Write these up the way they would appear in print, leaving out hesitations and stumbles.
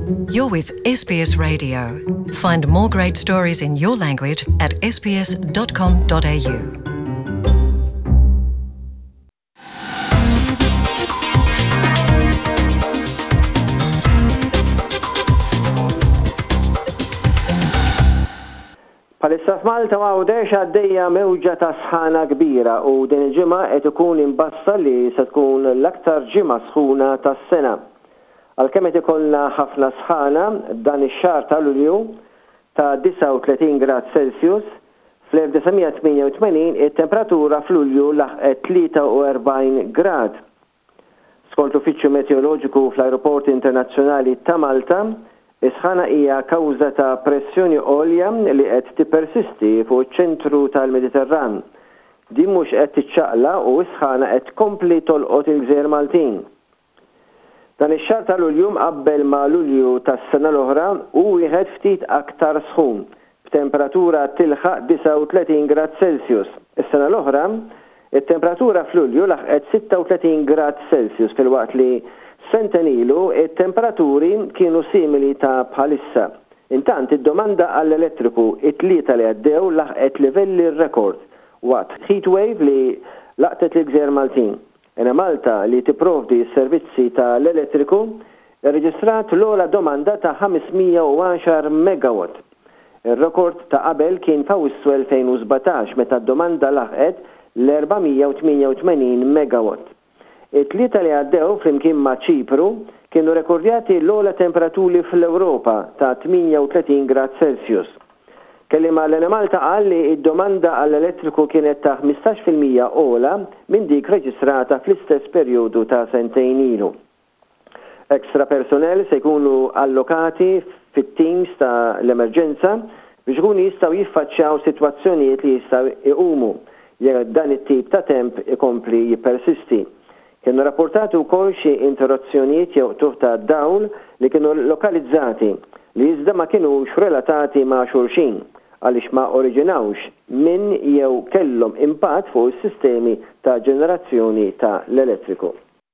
You're with SBS Radio. Find more great stories in your language at sbs.com.au. Palissa f'Malta m'għawdex għaddejja mewġa ta' sħana kbira u din il-ġimgħa qed ikun imbassa li se tkun l-aktar ġimgħa sħuna tas-sena. Għalkemm qed ikollna ħafna sħana dan ix-xahar ta' Lulju ta' 39 grad Celsius, fl-1988 it-temperatura f'Lulju laħqet 43 grad. Skont l-Uffiċċju Meteoroloġiku fl-Ajruport Internazzjonali ta' Malta, is-sħana hija kawża ta' pressjoni għolja li qed tippersisti fuq iċ-ċentru tal-Mediterran. Din mhux qed tiċċaqla u s-sħana qed tkompli tolqot il-Gżejjer Maltin. Dan ix-xahar ta' Lulju mqabbel ma' Lulju tas-sena l-oħra hu wieħed ftit aktar sħun, b'temperatura tilħaq 39 grad Celsius. Is-sena l-oħra, it-temperatura f'Lulju laħqet 36 grad Celsius filwaqt li senten ilu it-temperaturi kienu simili ta' bħalissa. Intant id-domanda għall-elettriku it-tlieta li għaddew laħqet livelli rekord waqt heatwave li laqtet l-Gżejjer Maltin. Malta li tipprovdi s-servizzi tal-elettriku reġistrat l-ogħla domanda ta' 510 megawatt. Ir-rekord ta' qabel kien f'Awwissu 2017 meta d-domanda laħqet l-488 megawatt. It-tlieta li għaddew flimkien ma' Ċipru kienu rekordjati l-ogħla temperaturi fl-Ewropa ta' 38 grad Celsius. Kelliem Malta qal li id-domanda għall-elettriku kienet ta' 15% ogħla minn dik reġistrata fl-istess perjodu ta' sentejn ilu. Ekstra personnel se jkunu allokati fit-teams ta' l-emerġenza biex ikunu jistgħu jiffaċċjaw sitwazzjonijiet li jistgħu iqumu jekk dan it-tip ta' temp ikompli jippersisti. Kienu rapportati wkoll xi interruzzjonijiet jew tuħ ta' dawl li kienu lokalizzati li iżda ma kinux relatati ma' xulxin għaliex ma oriġinawx minn jew kellhom impatt fuq is-sistemi ta' ġenerazzjoni ta' l-elettriku.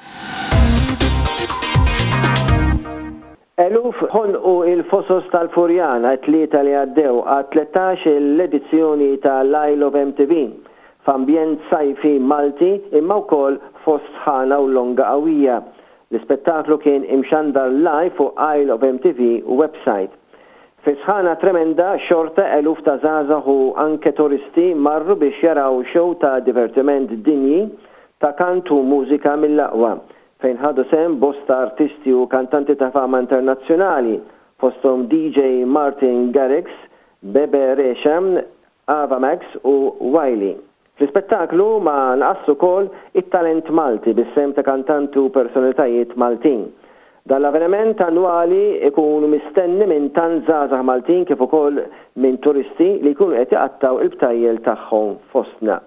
Eluf ħonqu il-fosos tal-Furjana t-tlieta li għaddew għat 13 l-edizzjoni tal-Isle of MTV f'ambjent sajfi Malti imma wkoll fost sħana u longa qawwija. L-ispettaklu kien imxandar live fuq Isle of MTV website. Fi sħana tremenda xorta eluf ta' żgħażagħ u anke turisti marru biex jaraw show ta' divertiment dinji ta' kantu mużika mill-aqwa fejn ħadu sem bosta artisti u kantanti ta' fama internazzjonali fosthom DJ Martin Garrix, Bebe Rexha, Ava Max u Wiley. Fl-ispettaklu ma nqassu wkoll it-talent Malti bis-sem ta' kantanti u personalitajiet Maltin. Dan l-avveniment annwali ikunu mistenni minn tant żgħażagħ Maltin kif ukoll minn turisti li jkunu qed jaqattaw il-btajjel tagħhom fostna.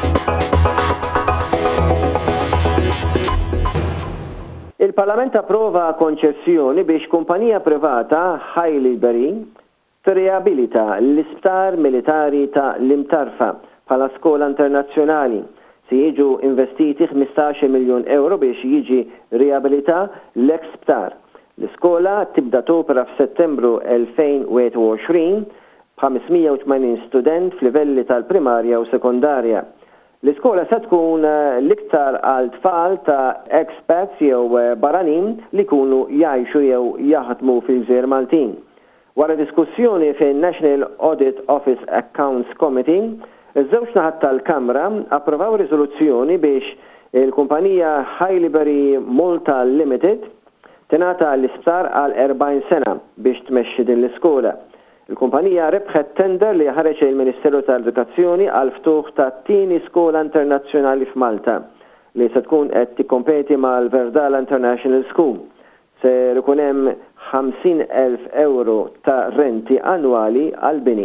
Il-Parlament approva konċessjoni biex kumpanija privata Haileybury tirriabilita l-isptar militari ta' l-Imtarfa bħala skola internazzjonali. Se jiġu investiti 15 miljun euro biex jiġi riabilita l-eksptar. L-iskola tibda topera f'Settembru 2021 b'580 student f'livelli tal-primarja u sekondarja. L-iskola se tkun l-iktar għal tfal ta' expats jew baranin li kunu jgħixu jew jaħdmu fil-Gżejjer Maltin. Wara diskussjoni fin-National Audit Office Accounts Committee, iż-żewġ naħat tal-Kamra approvaw riżoluzzjoni biex il-kumpanija Haileybury Malta Limited tingħata l-isptar għal 40 sena biex tmexxi din l-iskola. Il-kumpanija rebħet tender li ħareġ il-Ministeru tal-Edukazzjoni għal ftuħ ta' tieni skola internazzjonali f'Malta li se tkun qed tikkompeti mal-Verdala International School. Se jkun hemm 50,000 euro ta' renti annwali għal bini.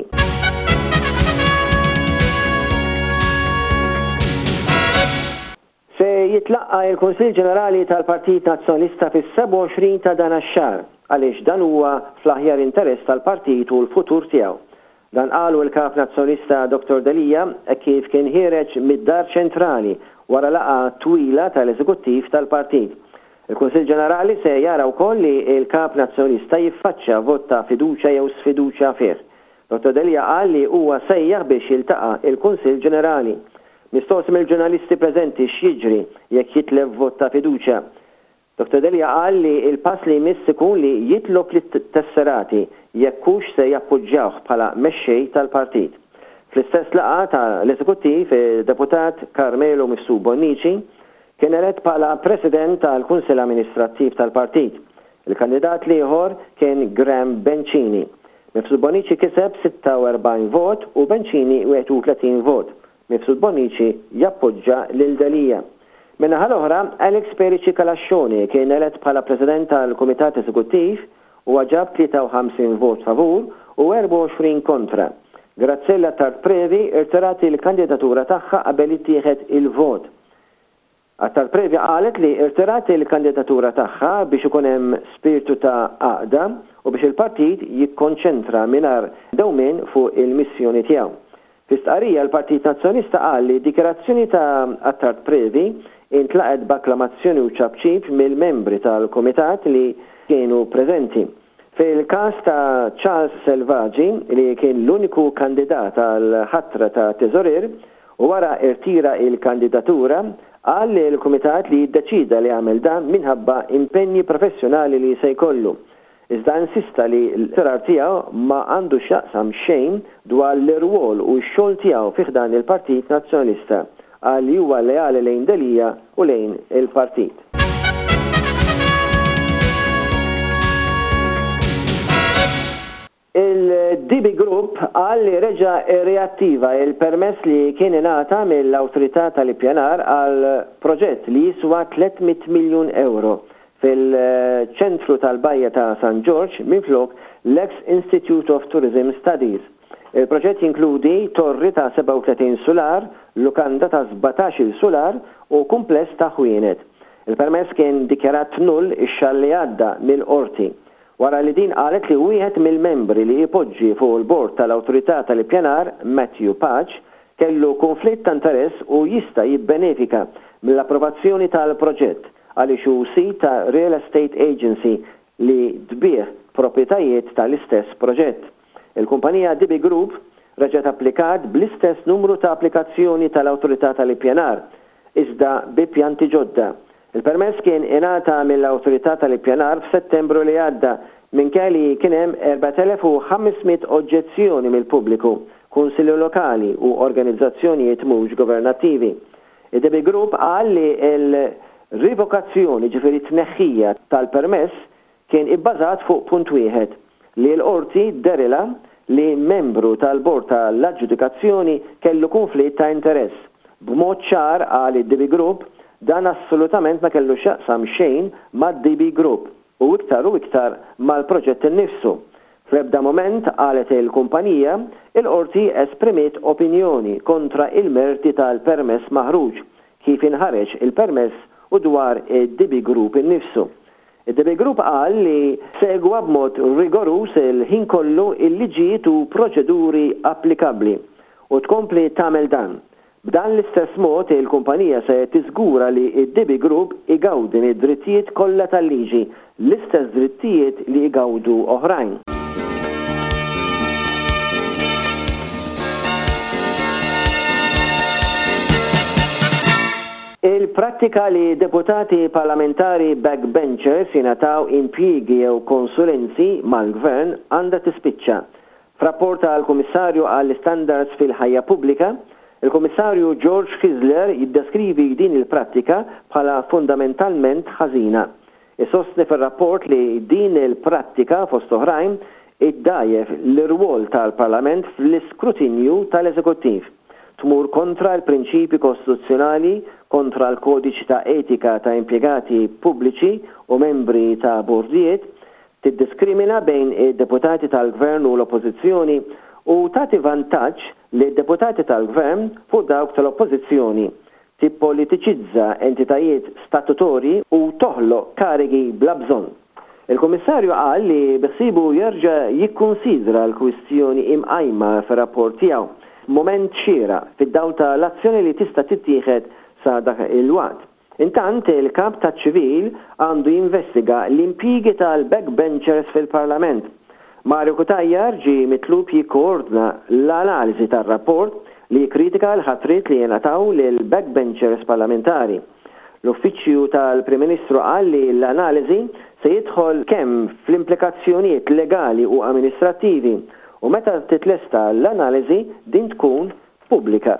Se jitlaqqa il-Kunsill Ġenerali tal-Partit Nazzjonalista fis-27 ta' dan ax-xahar għaliex dan huwa fl-aħjar interess tal-partit u l-futur tiegħu. Dan qalu l-Kap Nazzjonalista Dr. Delija kif kien ħireġ mid-Dar Ċentrali wara laqgħa twila tal-Eżekuttiv tal-Partit. Il-Kunsill Ġenerali se jara wkoll li l-Kap Nazzjonista jiffaċċja vot ta' fiduċja jew sfiduċja fih. Dr. Delia qal li huwa sejjaħ biex jiltaqa' il-Kunsill Ġenerali. Mistoqsi mill-ġurnalisti preżenti x'jiġri jekk jitlef vot ta' fiduċja. Dr. Delia qal li il-pass li jmiss ikun li jitlob lit-tesserati jekk hux se jappoġġjawh bħala mexxej tal-partit. Fl-istess laqgħa tal-Eżekuttiv, deputat Carmelo Mifsud Bonnici kien elett bħala President tal-Kunsill Amministrattiv tal-Partit. Il-kandidat ieħor kien Graham Bencini. Mifsud Bonnici kiseb 46 vot u Bencini 31 vot. Mifsud Bonnici jappoġġa lil Delia. Minnaħa l-oħra, Alex Perici Kalascioni kien elett bħala President tal-Kumitat Eżekuttiv u ġab 53 vot favur u 24 kontra. Grazzella Tartprevi irtirat il-kandidatura tagħha qabel ittieħed il-vot. Tartprevi qalet li irtirat il-kandidatura tagħha biex ikun hemm spiritu ta' għaqda u biex il-partit jikkonċentra mingħajr dewmien fuq il-missjoni tiegħu. Fi-stqarrija l-Partit Nazzjonista qal li dikjarazzjoni ta' Tartprevi intlaqet b'akklamazzjoni u ċabċib mill-membri tal-Kumitat li kienu preżenti. Fil-każ ta' Charles Selvaggi li kien l-uniku kandidat għal ħatra ta' teżorir u wara irtira il-kandidatura qal li l-Kumitat li jiddeċida li għamel dan minħabba impenni professjonali li se jkollu. Iżda insista li l-tirar tiegħu ma għandu x'jaqsam xejn dwar l-irwol u x-xogħol tiegħu fih dan il-Partit Nazzjonista għal li huwa leali lejn Delia u lejn il-partit. Il-DB Group għal li reġa reattiva il-permess li kien ingħata mill-Awtorità tal-Ippjanar għal proġett li jiswa 300 miljun euro fil-ċentru tal-Bajja ta' St. George minflok l-Ex Institute of Tourism Studies. Il-proġett jinkludi torri ta' 37 solar, lukanda ta' 17 solar u kumpless ta' ħwienet. Il-permess kien dikjarat null ix-xahar li għadda mill-qorti. Wara li din qalet li wieħed mill-membri li jpoġġi fuq il-bord tal-Awtorità tal-Ippjanar, Matthew Patch, kellu konflitt ta' interess u jista' jibbenefika mill-approvazzjoni tal-proġett għaliex hu sit ta' Real Estate Agency li tbieħ proprjetajiet tal-istess proġett. Il-kumpanija DB Group reġgħet applikat bl-istess numru ta' applikazzjoni tal-Awtorità tal-Ippjanar, iżda bi pjanti ġodda. Il-permess kien ingħata mill-Awtorità tal-Ippjanar f'Settembru li għadda minkejja kien hemm 4500 oġġezzjoni mill-pubbliku, kunsilli lokali u organizzazzjonijiet mhux governattivi. Id-DB Group qal li l-rivokazzjoni ġifieri tneħħija tal-permess kien ibbażat fuq punt wieħed li l-qorti derila li membru tal-bord tal-aġġudikazzjoni kellu konflitt ta' interess. B'mod ċar qal id-DB Group dan assolutament ma kellu xaqsam xejn mad-DB Group u iktar mal-proġett innifsu. Fl-ebda moment qalet il-kumpanija il-qorti esprimiet opinjoni kontra il-merti tal-permess maħruġ kif inħareġ il-permess u dwar id-DB Group innifsu. Id-DB Group qal li segwa b'mod rigorus il-ħin kollu il-liġijiet u proċeduri applikabbli u tkompli tagħmel dan. B'dan l-istess mod il-kumpanija se tiżgura li id-DB Group igawdin id-drittijiet kollha tal-liġi, l-istess drittijiet li igawdu oħrajn. Il-prattika li deputati parlamentari backbenchers jingħataw impjiegi jew konsulenzi mal-gvern għandha tispiċċa. F'rapport għall-Kummissarju għall-Standards fil-ħajja pubblika, il-Kummissarju George Kizler jiddeskrivi din il-prattika bħala fundamentalment ħażina. Isostni fir-rapport li din il-prattika fost oħrajn iddajjef l-irwol tal-Parlament fl-iskrutinju tal-Eżekuttiv. Tmur kontra l-prinċipi kostituzzjonali, kontra l-kodiċi ta' etika ta' impjegati pubbliċi u membri ta' bordijiet, tiddiskrimina bejn id-deputati tal-Gvern u l-Oppożizzjoni u tagħti vantaġġ li d-deputati tal-Gvern fuq dawk tal-Oppożizzjoni, tippolitiċizza entitajiet statutorji u toħloq karigi bla bżonn. Il-Kummissarju qal li biħsibu jerġa' jikkunsidra l-kwistjoni imqajma fir-rapport tiegħu moment xira fid-dawl tal-azzjoni li tista' tittieħed sa dak il-waqt. Intant il-kap ta' ċivil għandu jinvestiga l-impjigi tal-backbenchers fil-Parlament. Mario Kutajjar ġi mitlub jikkoordna l-analiżi tar-rapport li kritika l-ħatrit li jenataw l-backbenchers parlamentari. L-uffiċċju tal-Prim Ministru qal li l-analiżi se jidħol kemm fl-implikazzjonijiet legali u amministrattivi u meta titlesta l-analiżi din tkun pubblika.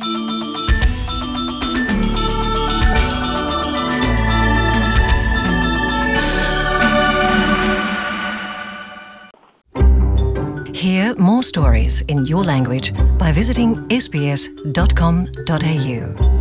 Hear more stories in your language by visiting sbs.com.au.